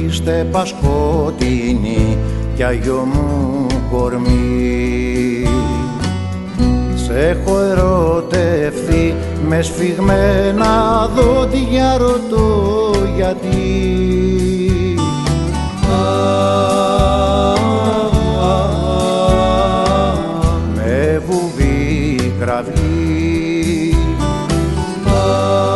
στέπα σκοτεινή κι αγιό μου κορμί. Σ' έχω ερωτευθεί με σφιγμένα δόντια, ρωτώ γιατί. Με βουβή κραυγή.